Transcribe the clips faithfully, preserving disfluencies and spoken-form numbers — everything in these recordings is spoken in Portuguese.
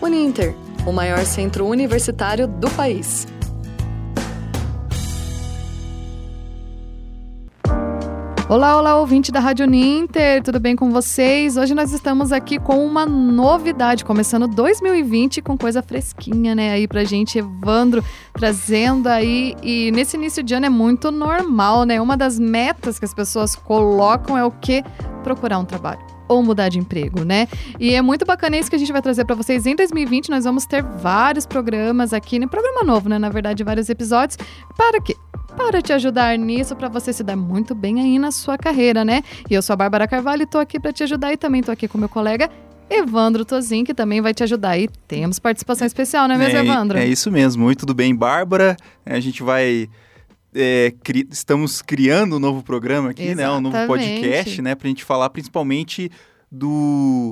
Uninter, o maior centro universitário do país. Olá, olá, ouvinte da Rádio Uninter, tudo bem com vocês? Hoje nós estamos aqui com uma novidade, começando dois mil e vinte com coisa fresquinha, né, aí pra gente, Evandro, trazendo aí, e nesse início de ano é muito normal, né, uma das metas que as pessoas colocam é o quê? Procurar um trabalho ou mudar de emprego, né? E é muito bacana isso que a gente vai trazer para vocês. Em dois mil e vinte nós vamos ter vários programas aqui, né? Programa novo, né? Na verdade, vários episódios. Para quê? Para te ajudar nisso, para você se dar muito bem aí na sua carreira, né? E eu sou a Bárbara Carvalho e tô aqui para te ajudar, e também tô aqui com meu colega Evandro Tozin, que também vai te ajudar. E temos participação especial, não é mesmo, é, Evandro? É isso mesmo. Muito tudo bem, Bárbara. A gente vai... É, cri... Estamos criando um novo programa aqui, né? Um novo podcast, né? Pra gente falar principalmente do...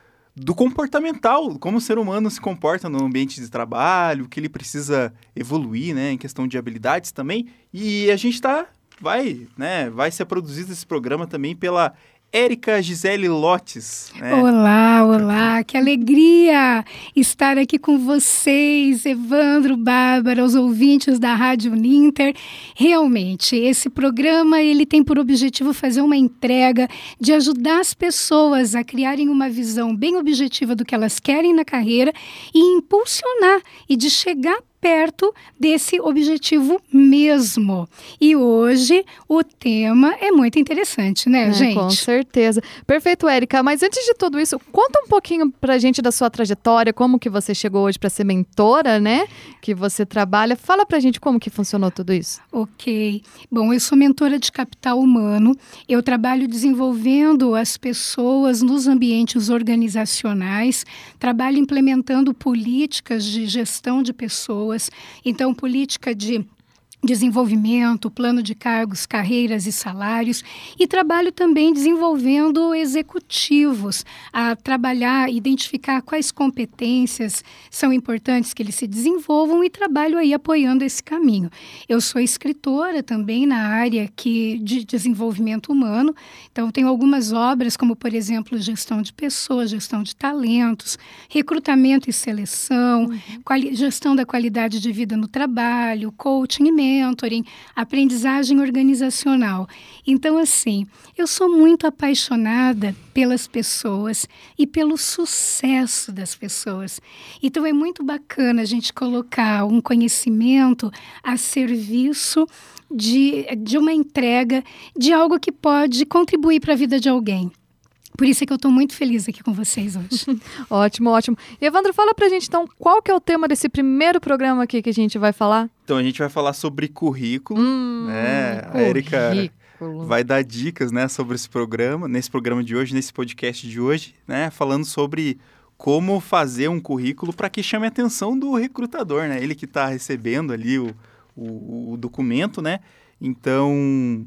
do comportamental, como o ser humano se comporta no ambiente de trabalho, o que ele precisa evoluir, né, em questão de habilidades também. E a gente tá, vai, né, vai ser produzido esse programa também pela Érica Gisele Lotes. Né? Olá, olá, que alegria estar aqui com vocês, Evandro, Bárbara, os ouvintes da Rádio Uninter. Realmente, esse programa ele tem por objetivo fazer uma entrega de ajudar as pessoas a criarem uma visão bem objetiva do que elas querem na carreira e impulsionar e de chegar perto desse objetivo mesmo. E hoje o tema é muito interessante, né, é, gente? Com certeza. Perfeito, Érica. Mas antes de tudo isso, conta um pouquinho pra gente da sua trajetória, como que você chegou hoje para ser mentora, né? Que você trabalha. Fala pra gente como que funcionou tudo isso. Ok. Bom, eu sou mentora de capital humano. Eu trabalho desenvolvendo as pessoas nos ambientes organizacionais. Trabalho implementando políticas de gestão de pessoas. Então, política de desenvolvimento, plano de cargos, carreiras e salários, e trabalho também desenvolvendo executivos a trabalhar, identificar quais competências são importantes que eles se desenvolvam, e trabalho aí apoiando esse caminho. Eu sou escritora também na área que, de desenvolvimento humano, então tenho algumas obras como, por exemplo, gestão de pessoas, gestão de talentos, recrutamento e seleção, uhum. quali- gestão da qualidade de vida no trabalho, coaching e mentoring, aprendizagem organizacional. Então, assim, eu sou muito apaixonada pelas pessoas e pelo sucesso das pessoas. Então, é muito bacana a gente colocar um conhecimento a serviço de, de uma entrega de algo que pode contribuir para a vida de alguém. Por isso é que eu estou muito feliz aqui com vocês hoje. Ótimo, ótimo. E, Evandro, fala pra gente, então, qual que é o tema desse primeiro programa aqui que a gente vai falar? Então, a gente vai falar sobre currículo, hum, né? Currículo. A Érica vai dar dicas, né, sobre esse programa, nesse programa de hoje, nesse podcast de hoje, né? Falando sobre como fazer um currículo para que chame a atenção do recrutador, né? Ele que está recebendo ali o, o, o documento, né? Então...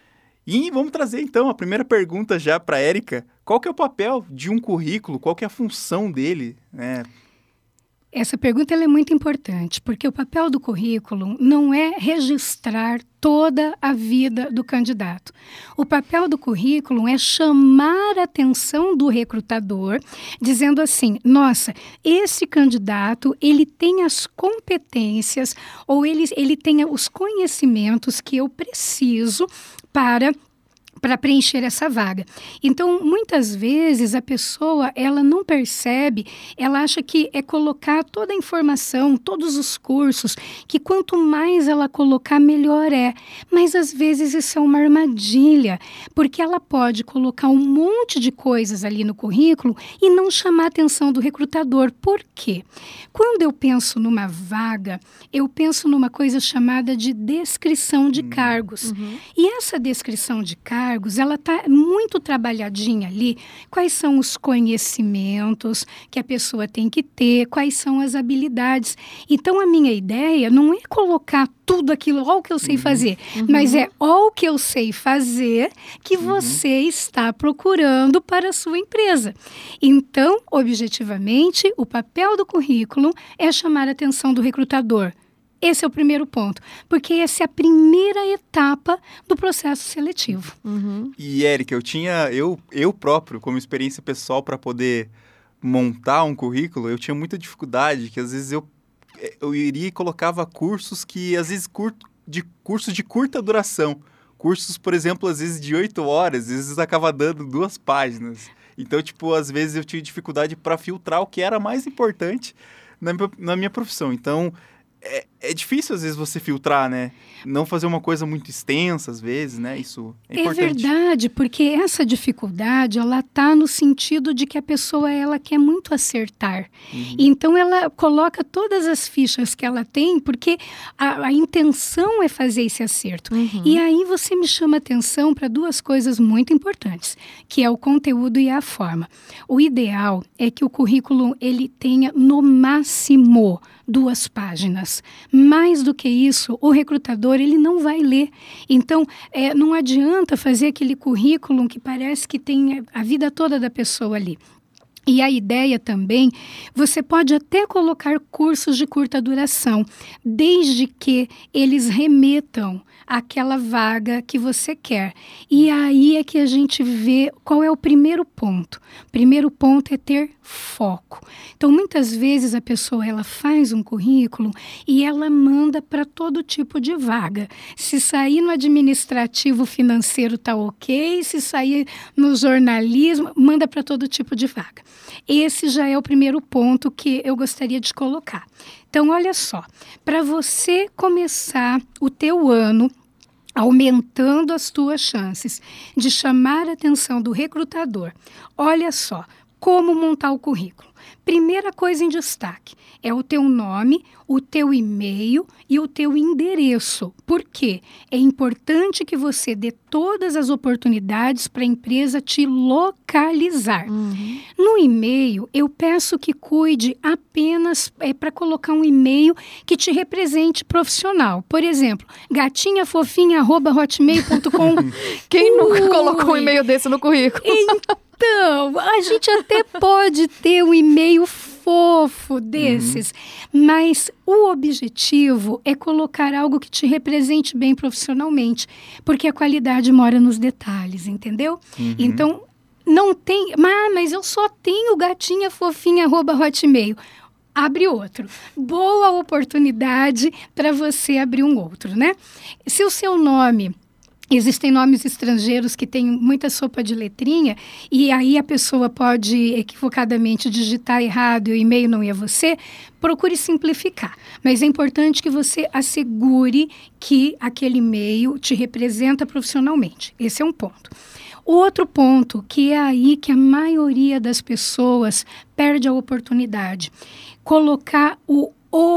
E vamos trazer, então, a primeira pergunta já para a Érica. Qual que é o papel de um currículo? Qual que é a função dele? Né? Essa pergunta ela é muito importante, porque o papel do currículo não é registrar toda a vida do candidato. O papel do currículo é chamar a atenção do recrutador, dizendo assim, nossa, esse candidato, ele tem as competências ou ele, ele tem os conhecimentos que eu preciso para... para preencher essa vaga. Então, muitas vezes, a pessoa, ela não percebe, ela acha que é colocar toda a informação, todos os cursos, que quanto mais ela colocar, melhor é. Mas, às vezes, isso é uma armadilha, porque ela pode colocar um monte de coisas ali no currículo e não chamar a atenção do recrutador. Por quê? Quando eu penso numa vaga, eu penso numa coisa chamada de descrição de cargos. Uhum. E essa descrição de cargos, ela está muito trabalhadinha ali, quais são os conhecimentos que a pessoa tem que ter, quais são as habilidades. Então, a minha ideia não é colocar tudo aquilo, ó o que eu sei uhum. fazer, uhum. mas é ó o que eu sei fazer que uhum. você está procurando para a sua empresa. Então, objetivamente, o papel do currículo é chamar a atenção do recrutador. Esse é o primeiro ponto, porque essa é a primeira etapa do processo seletivo. Uhum. E, Érica, eu tinha, eu, eu próprio, como experiência pessoal para poder montar um currículo, eu tinha muita dificuldade, que às vezes eu, eu iria e colocava cursos que, às vezes, curto, de, cursos de curta duração. Cursos, por exemplo, às vezes de oito horas, às vezes acaba dando duas páginas. Então, tipo, às vezes eu tinha dificuldade para filtrar o que era mais importante na, na minha profissão. Então, é, é difícil, às vezes, você filtrar, né? Não fazer uma coisa muito extensa, às vezes, né? Isso é importante. É verdade, porque essa dificuldade, ela está no sentido de que a pessoa, ela quer muito acertar. Uhum. Então, ela coloca todas as fichas que ela tem, porque a, a intenção é fazer esse acerto. Uhum. E aí, você me chama atenção para duas coisas muito importantes, que é o conteúdo e a forma. O ideal é que o currículo, ele tenha, no máximo, duas páginas. Mais do que isso, o recrutador, ele não vai ler. Então, é, não adianta fazer aquele currículo que parece que tem a vida toda da pessoa ali. E a ideia também, você pode até colocar cursos de curta duração, desde que eles remetam àquela vaga que você quer. E aí é que a gente vê qual é o primeiro ponto. O primeiro ponto é ter foco. Então, muitas vezes a pessoa, ela faz um currículo e ela manda para todo tipo de vaga. Se sair no administrativo financeiro tá ok, se sair no jornalismo, manda para todo tipo de vaga. Esse já é o primeiro ponto que eu gostaria de colocar. Então, olha só, para você começar o teu ano aumentando as tuas chances de chamar a atenção do recrutador, olha só, como montar o currículo. Primeira coisa em destaque é o teu nome, o teu e-mail e o teu endereço. Por quê? É importante que você dê todas as oportunidades para a empresa te localizar. Uhum. No e-mail, eu peço que cuide apenas é, para colocar um e-mail que te represente profissional. Por exemplo, gatinha fofinha arroba hotmail ponto com. Quem nunca colocou um e-mail desse no currículo? Então, a gente até pode ter um e-mail fofo desses, uhum. mas o objetivo é colocar algo que te represente bem profissionalmente, porque a qualidade mora nos detalhes, entendeu? Uhum. Então, não tem... Ah, mas eu só tenho gatinha fofinha arroba hotmail. Abre outro. Boa oportunidade para você abrir um outro, né? Se o seu nome... Existem nomes estrangeiros que têm muita sopa de letrinha e aí a pessoa pode equivocadamente digitar errado e o e-mail não é você. Procure simplificar, mas é importante que você assegure que aquele e-mail te representa profissionalmente. Esse é um ponto. O outro ponto, que é aí que a maioria das pessoas perde a oportunidade, colocar o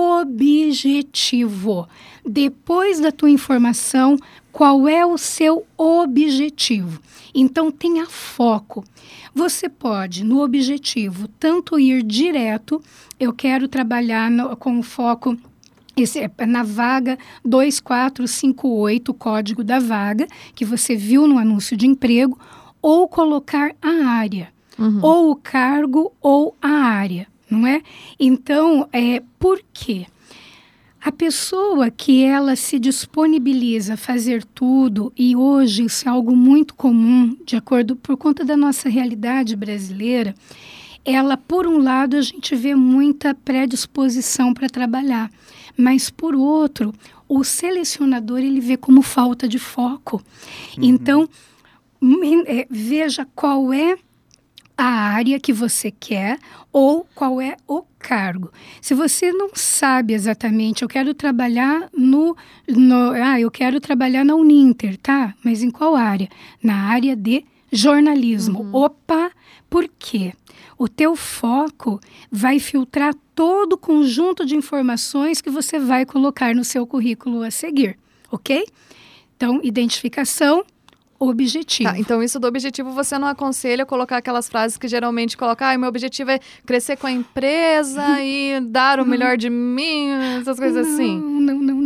objetivo. Depois da tua informação, qual é o seu objetivo? Então, tenha foco. Você pode, no objetivo, tanto ir direto, eu quero trabalhar no, com foco esse, na vaga dois quatro cinco oito, o código da vaga, que você viu no anúncio de emprego, ou colocar a área, uhum. ou o cargo ou a área, não é? Então, é, por quê? A pessoa que ela se disponibiliza a fazer tudo, e hoje isso é algo muito comum, de acordo por conta da nossa realidade brasileira, ela, por um lado, a gente vê muita predisposição para trabalhar, mas, por outro, o selecionador, ele vê como falta de foco. Uhum. Então, é, veja qual é a área que você quer ou qual é o cargo. Se você não sabe exatamente, eu quero trabalhar no, no ah, eu quero trabalhar na Uninter, tá? Mas em qual área? Na área de jornalismo. Uhum. Opa, por quê? O teu foco vai filtrar todo o conjunto de informações que você vai colocar no seu currículo a seguir, ok? Então, identificação, objetivo. Tá, então isso do objetivo você não aconselha colocar aquelas frases que geralmente coloca, ah, meu objetivo é crescer com a empresa e dar o melhor de mim, essas coisas não, assim. Não, não, não, não.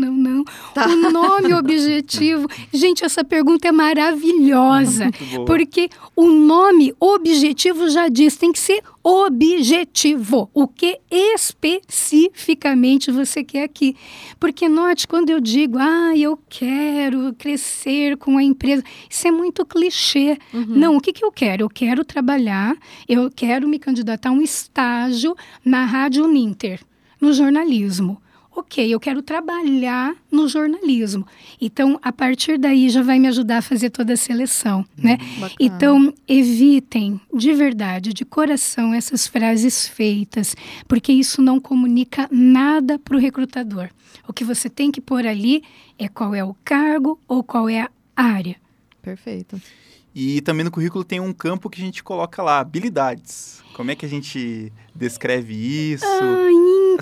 tenho tá. o nome objetivo. Gente, essa pergunta é maravilhosa, porque o nome objetivo já diz, tem que ser objetivo. O que especificamente você quer aqui? Porque note, quando eu digo, ah, eu quero crescer com a empresa, isso é muito clichê. Uhum. Não, o que, que eu quero? Eu quero trabalhar, eu quero me candidatar a um estágio na Rádio Uninter, no jornalismo. Ok, eu quero trabalhar no jornalismo. Então, a partir daí, já vai me ajudar a fazer toda a seleção, né? Bacana. Então, evitem, de verdade, de coração, essas frases feitas, porque isso não comunica nada para o recrutador. O que você tem que pôr ali é qual é o cargo ou qual é a área. Perfeito. E também no currículo tem um campo que a gente coloca lá, habilidades. Como é que a gente descreve isso? Ai,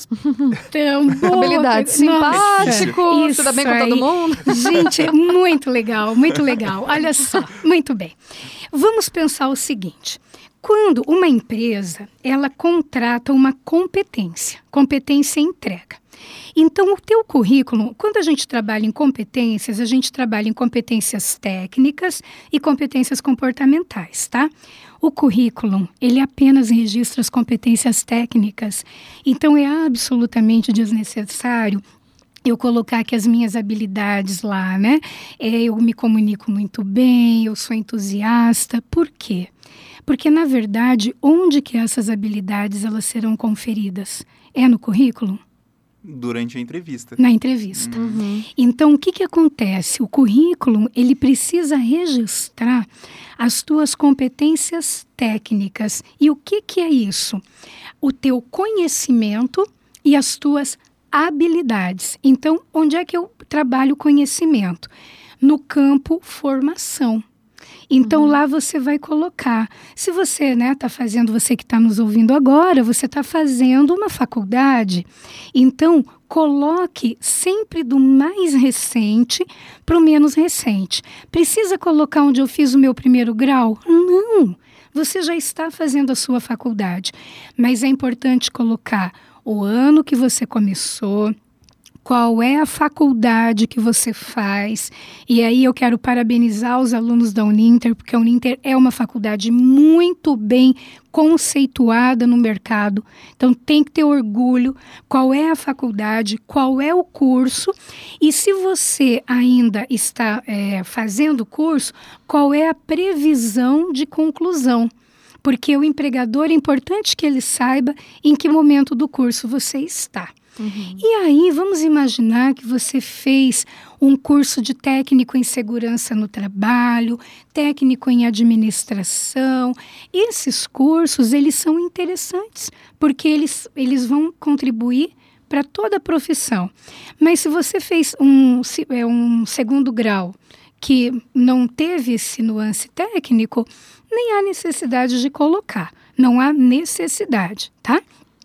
então, boa. Habilidade, simpático, isso, se dá bem com todo mundo. Gente, é muito legal, muito legal. Olha só, muito bem. Vamos pensar o seguinte. Quando uma empresa, ela contrata uma competência, competência entrega. Então, o teu currículo, quando a gente trabalha em competências, a gente trabalha em competências técnicas e competências comportamentais, tá? O currículo, ele apenas registra as competências técnicas, então é absolutamente desnecessário eu colocar aqui as minhas habilidades lá, né? É, eu me comunico muito bem, eu sou entusiasta. Por quê? Porque, na verdade, onde que essas habilidades elas serão conferidas? É no currículo? Durante a entrevista. Na entrevista. Uhum. Então, o que que acontece? O currículo, ele precisa registrar as tuas competências técnicas. E o que que é isso? O teu conhecimento e as tuas habilidades. Então, onde é que eu trabalho conhecimento? No campo formação. Então, uhum. lá você vai colocar. Se você né, está fazendo, você que está nos ouvindo agora, você está fazendo uma faculdade. Então, coloque sempre do mais recente para o menos recente. Precisa colocar onde eu fiz o meu primeiro grau? Não! Você já está fazendo a sua faculdade. Mas é importante colocar o ano que você começou, qual é a faculdade que você faz. E aí eu quero parabenizar os alunos da Uninter, porque a Uninter é uma faculdade muito bem conceituada no mercado. Então tem que ter orgulho, qual é a faculdade, qual é o curso. E se você ainda está é, fazendo o curso, qual é a previsão de conclusão. Porque o empregador é importante que ele saiba em que momento do curso você está. Uhum. E aí, vamos imaginar que você fez um curso de técnico em segurança no trabalho, técnico em administração. Esses cursos, eles são interessantes, porque eles, eles vão contribuir para toda a profissão. Mas se você fez um, um segundo grau que não teve esse nuance técnico, nem há necessidade de colocar. Não há necessidade, tá?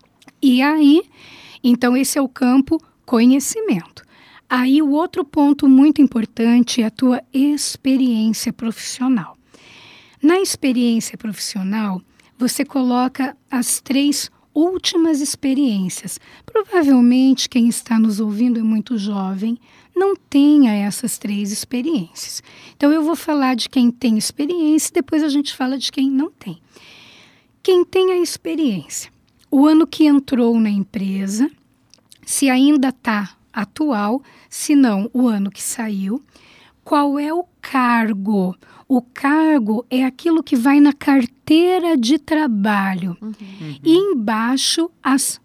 E aí... Então, esse é o campo conhecimento. Aí, o outro ponto muito importante é a tua experiência profissional. Na experiência profissional, você coloca as três últimas experiências. Provavelmente, quem está nos ouvindo é muito jovem, não tenha essas três experiências. Então, eu vou falar de quem tem experiência e depois a gente fala de quem não tem. Quem tem a experiência. O ano que entrou na empresa, se ainda está atual, se não, o ano que saiu. Qual é o cargo? O cargo é aquilo que vai na carteira de trabalho. Uhum. Uhum. E embaixo, as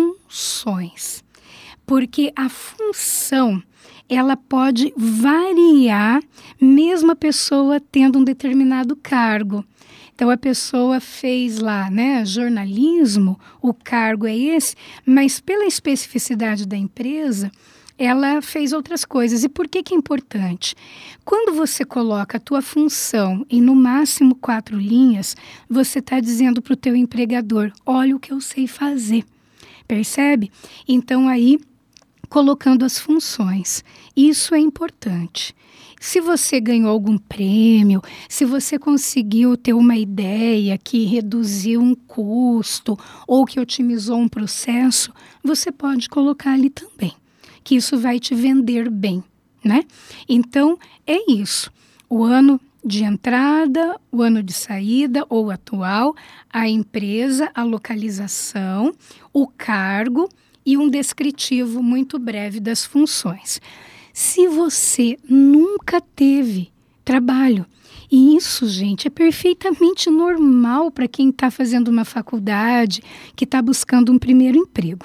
funções. Porque a função, ela pode variar, mesmo a pessoa tendo um determinado cargo. Então, a pessoa fez lá, né, jornalismo, o cargo é esse, mas pela especificidade da empresa, ela fez outras coisas. E por que que é importante? Quando você coloca a tua função em no máximo quatro linhas, você está dizendo para o teu empregador, olha o que eu sei fazer. Percebe? Então, aí, colocando as funções. Isso é importante. Se você ganhou algum prêmio, se você conseguiu ter uma ideia que reduziu um custo ou que otimizou um processo, você pode colocar ali também. que isso vai te vender bem, né? Então, é isso. O ano de entrada, o ano de saída ou atual, a empresa, a localização, o cargo e um descritivo muito breve das funções. Se você nunca teve trabalho, e isso, gente, é perfeitamente normal para quem está fazendo uma faculdade, que está buscando um primeiro emprego.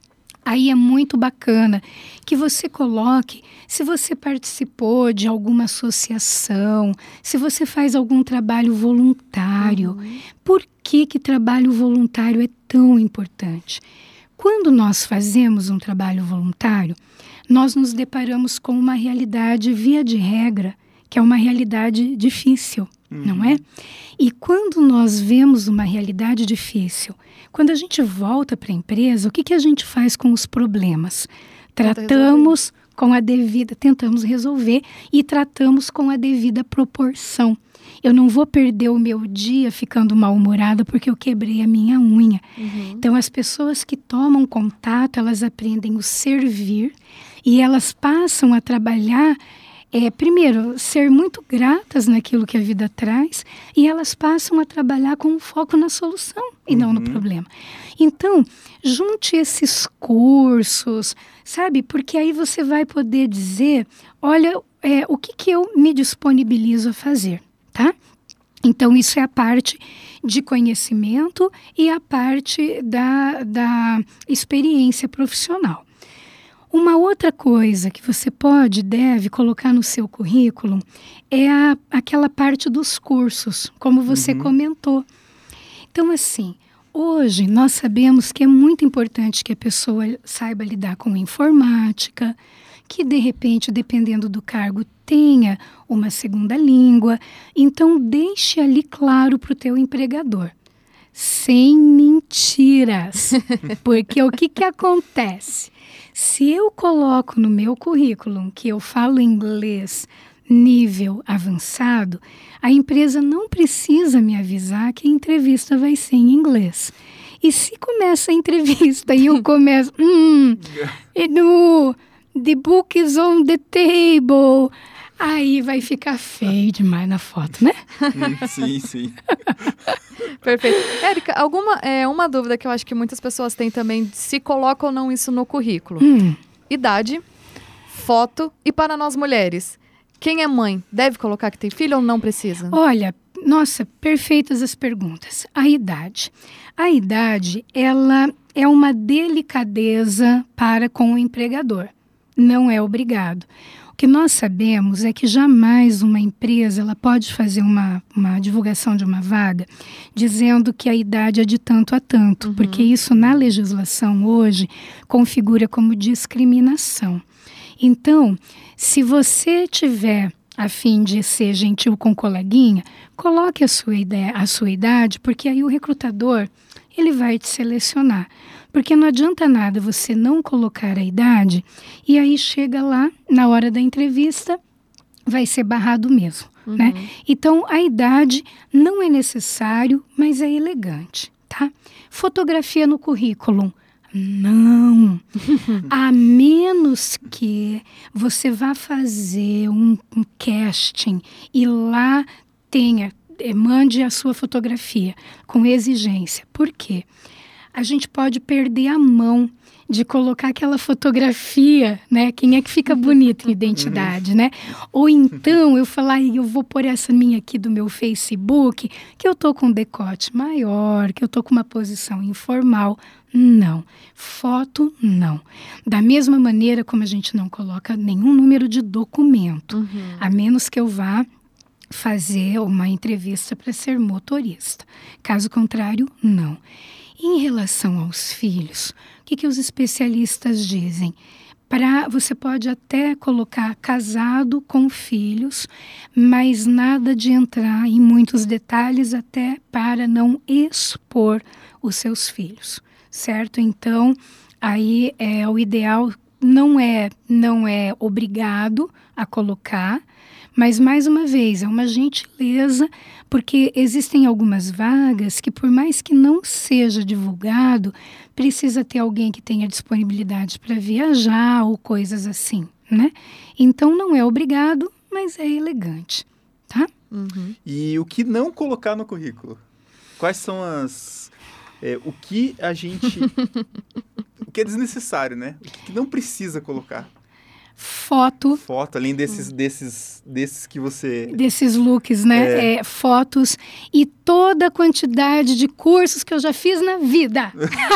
Aí é muito bacana que você coloque, se você participou de alguma associação, se você faz algum trabalho voluntário. Uhum. Por que que trabalho voluntário é tão importante? Quando nós fazemos um trabalho voluntário, nós nos deparamos com uma realidade, via de regra, que é uma realidade difícil, uhum. não é? E quando nós vemos uma realidade difícil, quando a gente volta para a empresa, o que, que a gente faz com os problemas? Tratamos com a devida, tentamos resolver e tratamos com a devida proporção. Eu não vou perder o meu dia ficando mal-humorada porque eu quebrei a minha unha. Uhum. Então, as pessoas que tomam contato, elas aprendem o servir e elas passam a trabalhar... É, primeiro, ser muito gratas naquilo que a vida traz e elas passam a trabalhar com um foco na solução e uhum. não no problema. Então, junte esses cursos, sabe? Porque aí você vai poder dizer, olha, é, o que, que eu me disponibilizo a fazer, tá? Então, isso é a parte de conhecimento e a parte da, da experiência profissional. Uma outra coisa que você pode, deve colocar no seu currículo é a, aquela parte dos cursos, como você uhum. comentou. Então, assim, hoje nós sabemos que é muito importante que a pessoa saiba lidar com informática, que de repente, dependendo do cargo, tenha uma segunda língua. Então, deixe ali claro para o teu empregador. Sem mentiras, porque o que, que acontece? Se eu coloco no meu currículo que eu falo inglês nível avançado, a empresa não precisa me avisar que a entrevista vai ser em inglês. E se começa a entrevista e eu começo... Hum, no, the book is on the table... Aí vai ficar feio demais na foto, né? Sim, sim. Perfeito. Érica, alguma, é, uma dúvida que eu acho que muitas pessoas têm também, se colocam ou não isso no currículo. Hum. Idade, foto e para nós mulheres, quem é mãe deve colocar que tem filho ou não precisa? Olha, nossa, perfeitas as perguntas. A idade. A idade, ela é uma delicadeza para com o empregador. Não é obrigado. O que nós sabemos é que jamais uma empresa ela pode fazer uma, uma divulgação de uma vaga dizendo que a idade é de tanto a tanto, uhum. porque isso na legislação hoje configura como discriminação. Então, se você tiver a fim de ser gentil com o coleguinha, coloque a sua, ideia, a sua idade, porque aí o recrutador ele vai te selecionar. Porque não adianta nada você não colocar a idade e aí chega lá, na hora da entrevista, vai ser barrado mesmo, uhum. né? Então, a idade não é necessário, mas é elegante, tá? Fotografia no currículo, não. A menos que você vá fazer um, um casting e lá tenha, mande a sua fotografia com exigência. Por quê? A gente pode perder a mão de colocar aquela fotografia, né? Quem é que fica bonito em identidade, né? Ou então eu falar, eu vou pôr essa minha aqui do meu Facebook, que eu tô com um decote maior, que eu tô com uma posição informal. Não. Foto, não. Da mesma maneira como a gente não coloca nenhum número de documento, uhum. a menos que eu vá fazer uma entrevista para ser motorista. Caso contrário, não. Em relação aos filhos, o que, que os especialistas dizem? Pra, você pode até colocar casado com filhos, mas nada de entrar em muitos detalhes até para não expor os seus filhos, certo? Então, aí é o ideal não é, não é obrigado a colocar, mas, mais uma vez, é uma gentileza, porque existem algumas vagas que, por mais que não seja divulgado, precisa ter alguém que tenha disponibilidade para viajar ou coisas assim, né? Então, não é obrigado, mas é elegante, tá? Uhum. E o que não colocar no currículo? Quais são as... É, o que a gente... o que é desnecessário, né? O que não precisa colocar? Foto. Foto, além desses, desses, desses que você... Desses looks, né? É. É, fotos e toda a quantidade de cursos que eu já fiz na vida.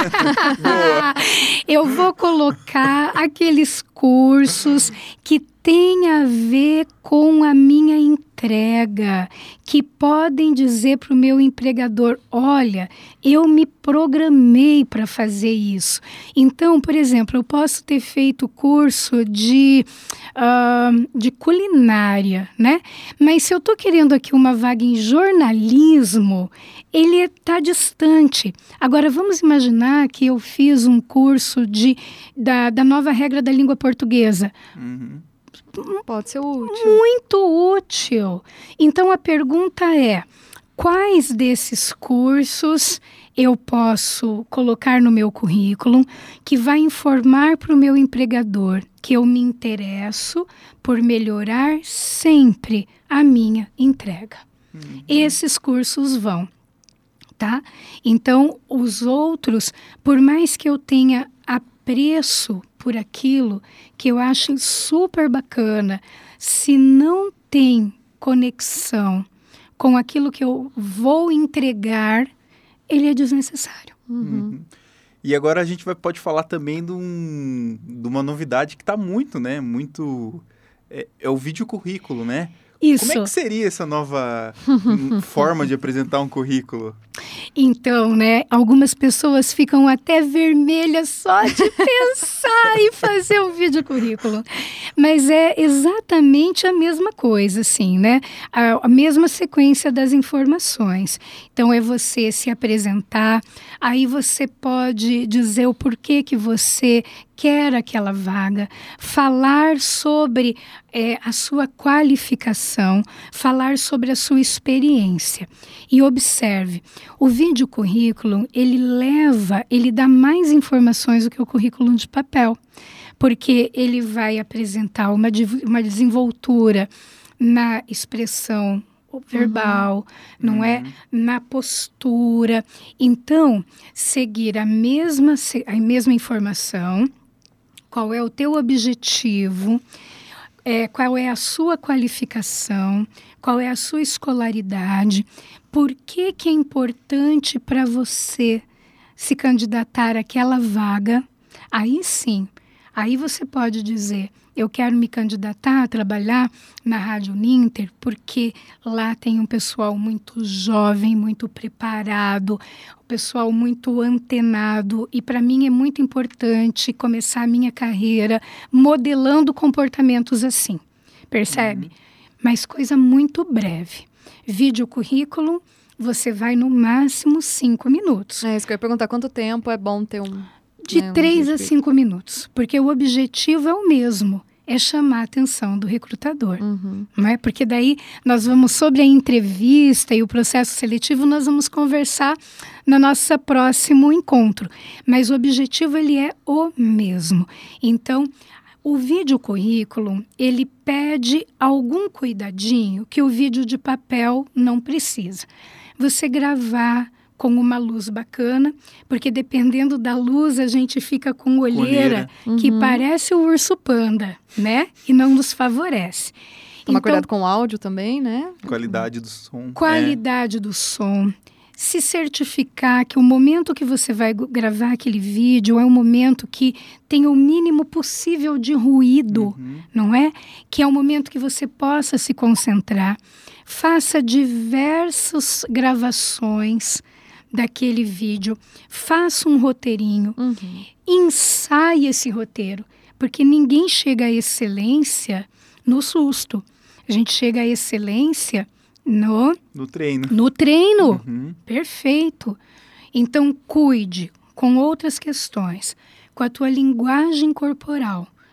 Eu vou colocar aqueles cursos que têm a ver com a minha entrega, que podem dizer para o meu empregador, olha, eu me programei para fazer isso. Então, por exemplo, eu posso ter feito curso de, uh, de culinária, né? Mas se eu estou querendo aqui uma vaga em jornalismo, ele está distante. Agora, vamos imaginar que eu fiz um curso de, da, da nova regra da língua portuguesa. Uhum. Pode ser útil. Muito útil. Então, a pergunta é, quais desses cursos eu posso colocar no meu currículo que vai informar para o meu empregador que eu me interesso por melhorar sempre a minha entrega? Uhum. Esses cursos vão, tá? Então, os outros, por mais que eu tenha apreço por aquilo que eu acho super bacana, se não tem conexão com aquilo que eu vou entregar, ele é desnecessário. Uhum. Uhum. E agora a gente vai, pode falar também de, um, de uma novidade que está muito, né? Muito... É, é o vídeo currículo, né? Isso. Como é que seria essa nova forma de apresentar um currículo? Então, né, algumas pessoas ficam até vermelhas só de pensar em fazer um vídeo currículo. Mas é exatamente a mesma coisa, assim, né? A, a mesma sequência das informações. Então, é você se apresentar, aí você pode dizer o porquê que você quer aquela vaga, falar sobre é, a sua qualificação, falar sobre a sua experiência. E observe, o vídeo currículo, ele leva, ele dá mais informações do que o currículo de papel, porque ele vai apresentar uma, uma desenvoltura na expressão verbal, uhum. não uhum. é? Na postura. Então, seguir a mesma, a mesma informação, qual é o teu objetivo, é, qual é a sua qualificação, qual é a sua escolaridade, por que que é importante para você se candidatar àquela vaga. Aí sim, aí você pode dizer, eu quero me candidatar a trabalhar na Rádio Uninter porque lá tem um pessoal muito jovem, muito preparado, um pessoal muito antenado e para mim é muito importante começar a minha carreira modelando comportamentos assim, percebe? Uhum. Mas coisa muito breve. Vídeo currículo, você vai no máximo cinco minutos. É isso que eu ia perguntar, quanto tempo é bom ter um... De né, três um a cinco minutos, porque o objetivo é o mesmo. É chamar a atenção do recrutador, uhum. não é? Porque daí nós vamos, sobre a entrevista e o processo seletivo, nós vamos conversar no nosso próximo encontro. Mas o objetivo, ele é o mesmo. Então, o vídeo currículo, ele pede algum cuidadinho que o vídeo de papel não precisa. Você gravar com uma luz bacana, porque dependendo da luz a gente fica com olheira, olheira. Uhum. que parece o urso panda, né? E não nos favorece. Tomar então, cuidado com o áudio também, né? Qualidade do som. Qualidade é. do som. Se certificar que o momento que você vai gravar aquele vídeo é um momento que tem o mínimo possível de ruído, uhum. não é? Que é um momento que você possa se concentrar. Faça diversas gravações daquele vídeo, faça um roteirinho, uhum. ensaie esse roteiro, porque ninguém chega à excelência no susto. A gente chega à excelência no... No treino. No treino, uhum. perfeito. Então, cuide com outras questões, com a tua linguagem corporal,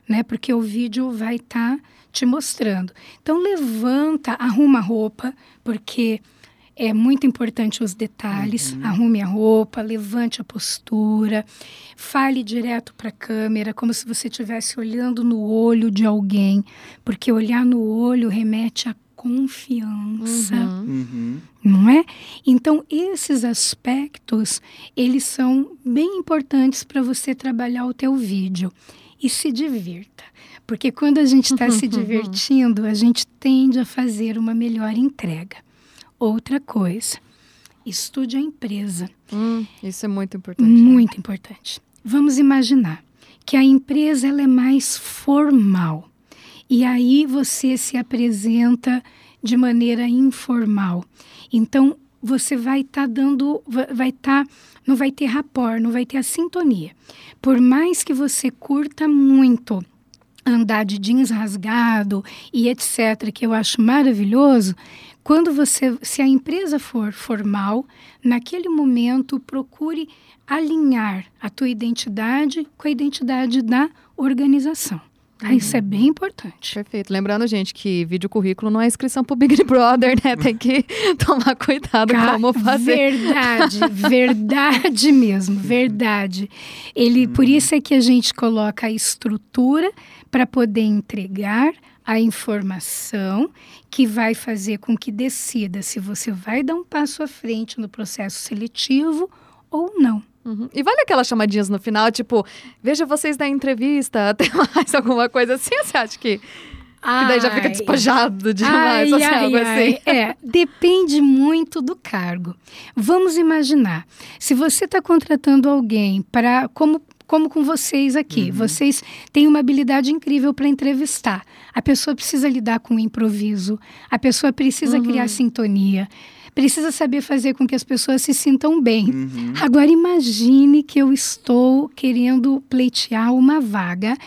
né? Porque o vídeo vai estar tá te mostrando. Então, levanta, arruma a roupa, porque é muito importante os detalhes. Uhum. Arrume a roupa, levante a postura, fale direto para a câmera, como se você estivesse olhando no olho de alguém, porque olhar no olho remete a confiança, uhum. não é? Então, esses aspectos, eles são bem importantes para você trabalhar o teu vídeo. E se divirta, porque quando a gente está se divertindo, a gente tende a fazer uma melhor entrega. Outra coisa, estude a empresa. Hum, isso é muito importante. Muito importante. Vamos imaginar que a empresa ela é mais formal. E aí você se apresenta de maneira informal. Então, você vai estar tá dando, vai estar, tá, não vai ter rapport, não vai ter a sintonia. Por mais que você curta muito andar de jeans rasgado e etcétera, que eu acho maravilhoso, quando você, se a empresa for formal, naquele momento procure alinhar a tua identidade com a identidade da organização. Ah, isso uhum. é bem importante. Perfeito. Lembrando, gente, que vídeo currículo não é inscrição pro Big Brother, né? Tem que tomar cuidado com como fazer. Verdade, verdade mesmo, verdade. Ele, por isso é que a gente coloca a estrutura para poder entregar a informação que vai fazer com que decida se você vai dar um passo à frente no processo seletivo ou não. Uhum. E vale aquelas chamadinhas no final, tipo, veja vocês na entrevista, até mais alguma coisa assim, você acha que, ai, que daí já fica despojado demais, ai, assim, ai, algo ai. assim? É, depende muito do cargo. Vamos imaginar, se você está contratando alguém para, como Como com vocês aqui. Uhum. Vocês têm uma habilidade incrível para entrevistar. A pessoa precisa lidar com o improviso, a pessoa precisa uhum. criar sintonia, precisa saber fazer com que as pessoas se sintam bem. Uhum. Agora, imagine que eu estou querendo pleitear uma vaga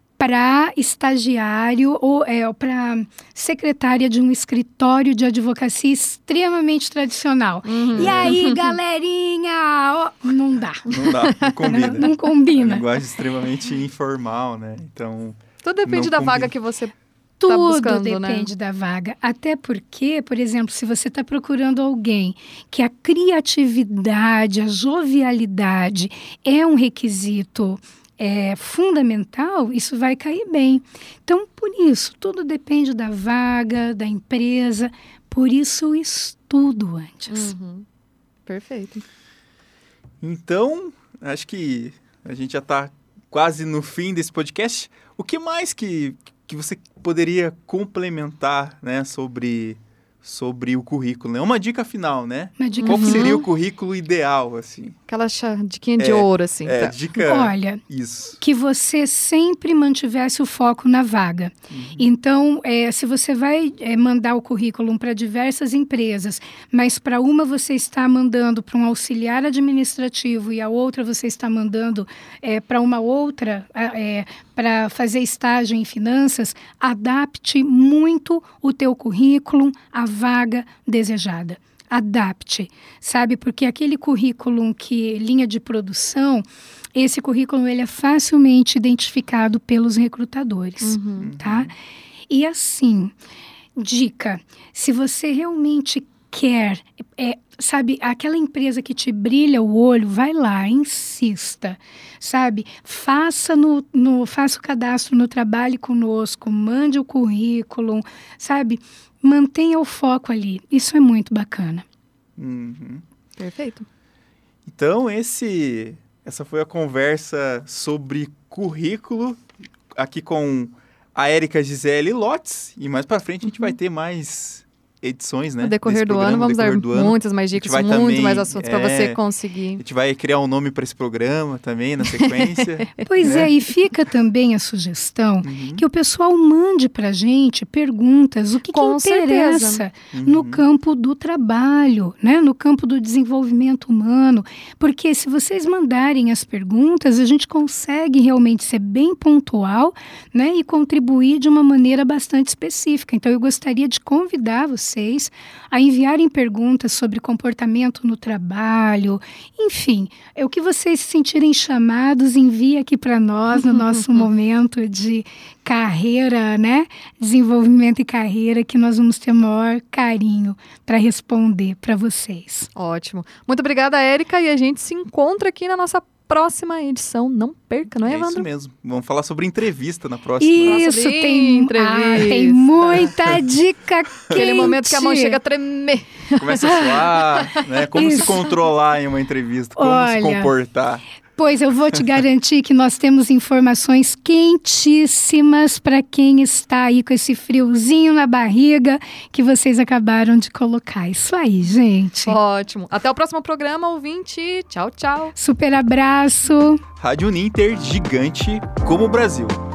para estagiário ou é, para secretária de um escritório de advocacia extremamente tradicional. Uhum. E aí, galerinha? Oh, não dá. Não dá, não combina. Não, não combina. É uma linguagem extremamente informal, né? Então, tudo depende da combina. Vaga que você Tudo tá buscando, depende né? da vaga. Até porque, por exemplo, se você está procurando alguém que a criatividade, a jovialidade é um requisito é, fundamental, isso vai cair bem. Então, por isso, tudo depende da vaga, da empresa. Por isso, estudo antes. Uhum. Perfeito. Então, acho que a gente já está quase no fim desse podcast. O que mais que... que você poderia complementar, né, sobre, sobre o currículo, né? Uma dica final, né? Uma dica Qual final. Seria o currículo ideal, assim? Aquela diquinha de é, ouro, assim. É, tá. dica... Olha, isso. Que você sempre mantivesse o foco na vaga. Uhum. Então, é, se você vai é, mandar o currículo para diversas empresas, mas para uma você está mandando para um auxiliar administrativo e a outra você está mandando é, para uma outra, é, para fazer estágio em finanças, adapte muito o teu currículo à vaga desejada. Adapte, sabe? Porque aquele currículo que, linha de produção, esse currículo ele é facilmente identificado pelos recrutadores, uhum. tá? E assim, dica, se você realmente quer, é, sabe, aquela empresa que te brilha o olho, vai lá, insista, sabe? Faça, no, no, faça o cadastro no Trabalhe Conosco, mande o currículo, sabe? Mantenha o foco ali, isso é muito bacana. Uhum. Perfeito. Então, esse, essa foi a conversa sobre currículo, aqui com a Érica Gisele Lotz, e mais pra frente a gente uhum. vai ter mais edições, né? No decorrer do programa, ano, vamos dar muitas mais dicas, muito também, mais assuntos é, para você conseguir. A gente vai criar um nome para esse programa também, na sequência. Pois né? é, e fica também a sugestão uhum. que o pessoal mande para a gente perguntas, o que, que interessa uhum. no campo do trabalho, né? No campo do desenvolvimento humano, porque se vocês mandarem as perguntas, a gente consegue realmente ser bem pontual, né? E contribuir de uma maneira bastante específica. Então, eu gostaria de convidar você vocês a enviarem perguntas sobre comportamento no trabalho, enfim, é o que vocês se sentirem chamados, envie aqui para nós no nosso momento de carreira, né? Desenvolvimento e carreira, que nós vamos ter o maior carinho para responder para vocês. Ótimo. Muito obrigada, Érica, e a gente se encontra aqui na nossa próxima edição. Não perca, não é, Evandro? É isso mesmo. Vamos falar sobre entrevista na próxima. Isso, sobre tem, entrevista. Ah, tem muita dica quente. Aquele momento que a mão chega a tremer. Começa a suar, né? Como isso. se controlar em uma entrevista, como Olha, se comportar. Pois eu vou te garantir que nós temos informações quentíssimas para quem está aí com esse friozinho na barriga que vocês acabaram de colocar. Isso aí, gente. Ótimo. Até o próximo programa, ouvinte. Tchau, tchau. Super abraço. Rádio Uninter, gigante como o Brasil.